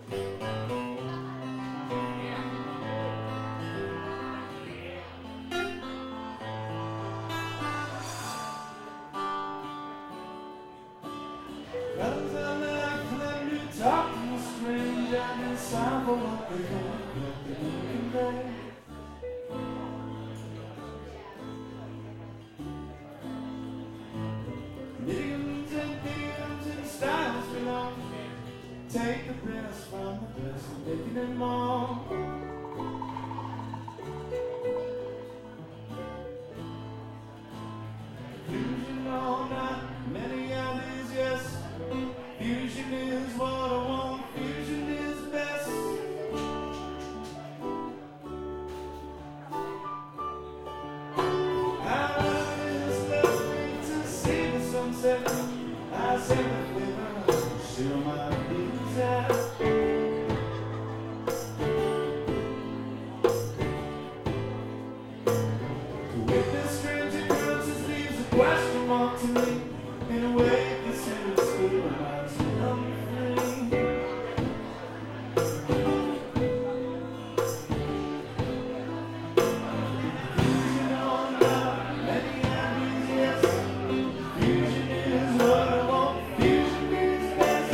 Take the best from the best and making it more. Fusion all night, many ideas, yes. Fusion is what I want, fusion is best. I love this lovely to see the sunset. I say the flavor, still my desire. To witness strange occurrences leaves a question mark to me. In a way, this is good reminds me I'm free. Fusion all night, many ideas, yes. Fusion is what I want, fusion is best.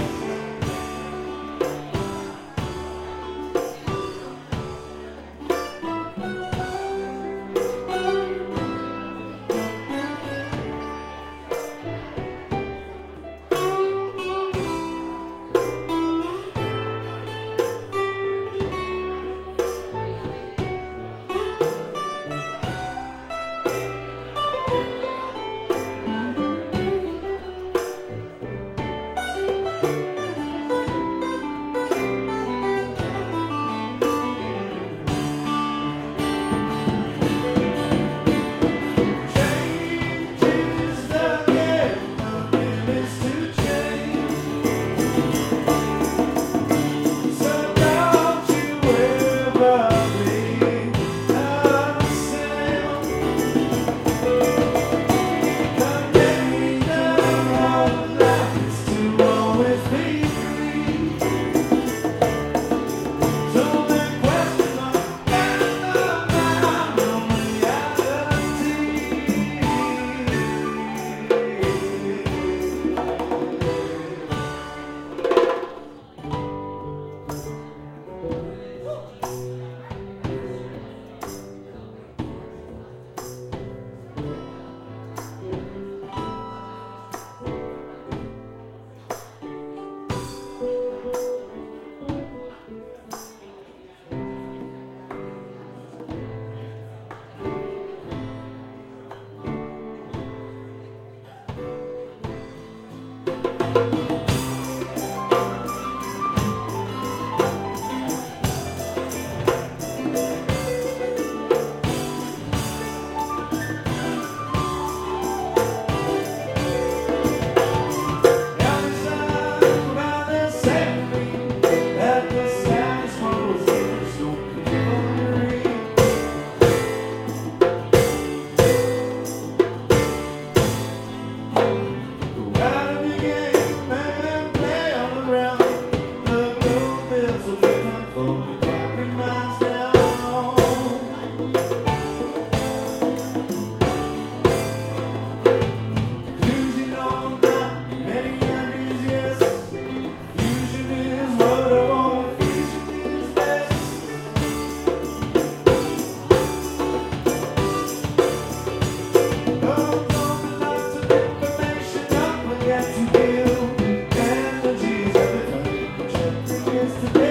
Yes,